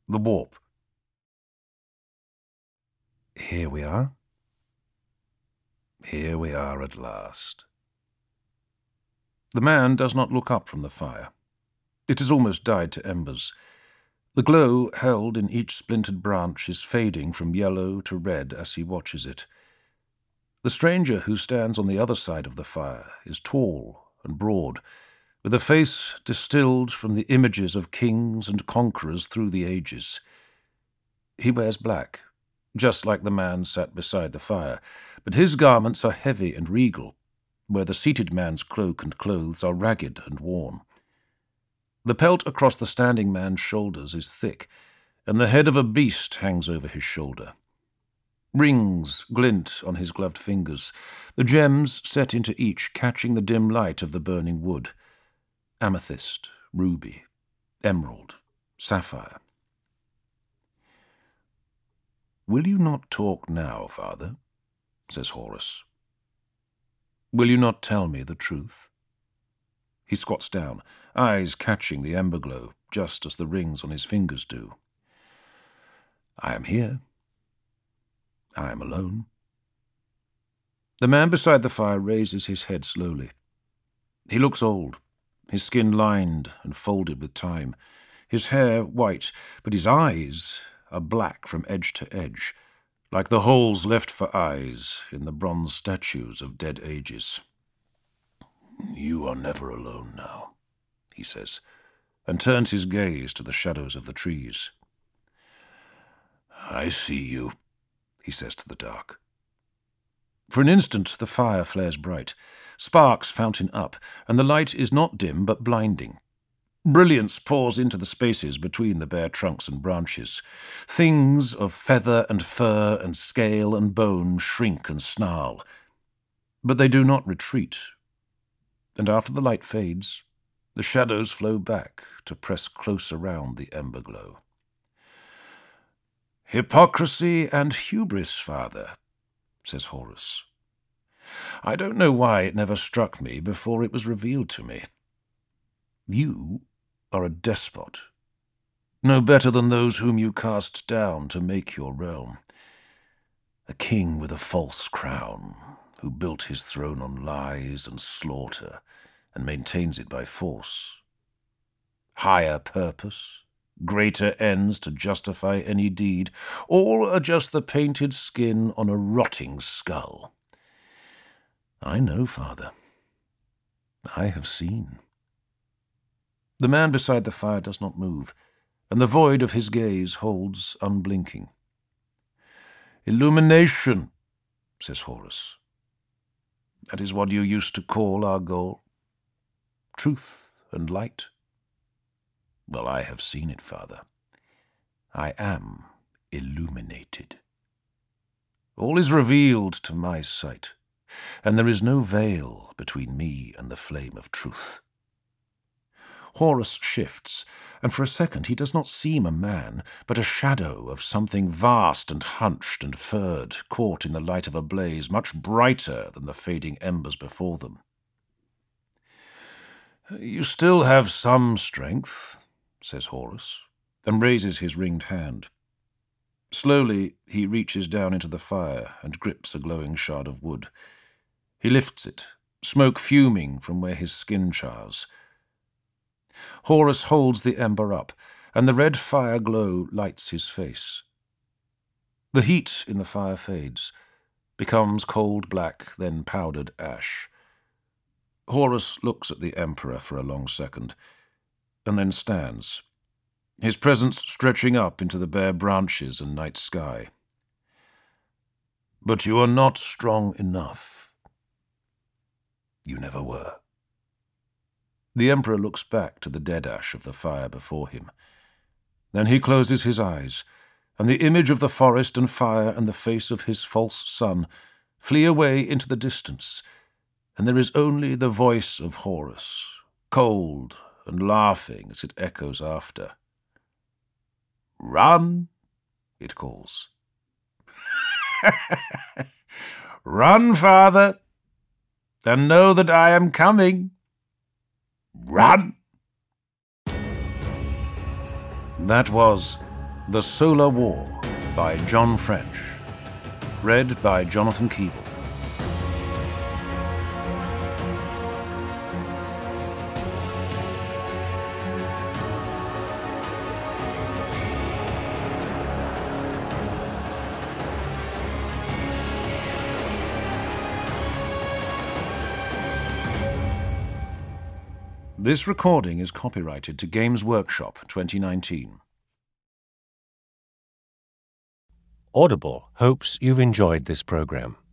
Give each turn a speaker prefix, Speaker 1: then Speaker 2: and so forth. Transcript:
Speaker 1: The warp. Here we are. Here we are at last. The man does not look up from the fire. It has almost died to embers. The glow held in each splintered branch is fading from yellow to red as he watches it. The stranger who stands on the other side of the fire is tall and broad, with a face distilled from the images of kings and conquerors through the ages. He wears black, just like the man sat beside the fire, but his garments are heavy and regal, where the seated man's cloak and clothes are ragged and worn. The pelt across the standing man's shoulders is thick, and the head of a beast hangs over his shoulder. Rings glint on his gloved fingers, the gems set into each catching the dim light of the burning wood. Amethyst, ruby, emerald, sapphire. "Will you not talk now, father?" says Horus. "Will you not tell me the truth?" He squats down, eyes catching the ember glow, just as the rings on his fingers do. "I am here. I am alone." The man beside the fire raises his head slowly. He looks old, his skin lined and folded with time, his hair white, but his eyes are black from edge to edge, like the holes left for eyes in the bronze statues of dead ages. "You are never alone now," he says, and turns his gaze to the shadows of the trees. "I see you," he says to the dark. For an instant the fire flares bright. Sparks fountain up, and the light is not dim but blinding. Brilliance pours into the spaces between the bare trunks and branches. Things of feather and fur and scale and bone shrink and snarl. But they do not retreat. And after the light fades, the shadows flow back to press close around the ember glow. "Hypocrisy and hubris, father," says Horus. "I don't know why it never struck me before it was revealed to me. You are a despot, no better than those whom you cast down to make your realm. A king with a false crown, who built his throne on lies and slaughter and maintains it by force. Higher purpose, greater ends to justify any deed, all are just the painted skin on a rotting skull. I know, father. I have seen." The man beside the fire does not move, and the void of his gaze holds unblinking. "Illumination," says Horus. "That is what you used to call our goal? Truth and light? Well, I have seen it, father. I am illuminated. All is revealed to my sight, and there is no veil between me and the flame of truth." Horus shifts, and for a second he does not seem a man, but a shadow of something vast and hunched and furred, caught in the light of a blaze much brighter than the fading embers before them. "You still have some strength," says Horus, and raises his ringed hand. Slowly he reaches down into the fire and grips a glowing shard of wood. He lifts it, smoke fuming from where his skin chars. Horus holds the ember up, and the red fire glow lights his face. The heat in the fire fades, becomes cold black, then powdered ash. Horus looks at the Emperor for a long second, and then stands, his presence stretching up into the bare branches and night sky. "But you are not strong enough. You never were." The Emperor looks back to the dead ash of the fire before him. Then he closes his eyes, and the image of the forest and fire and the face of his false son flee away into the distance, and there is only the voice of Horus, cold and laughing as it echoes after. "Run," it calls. "Run, father, and know that I am coming. Run!" That was The Solar War by John French. Read by Jonathan Keeble. This recording is copyrighted to Games Workshop 2019.
Speaker 2: Audible hopes you've enjoyed this program.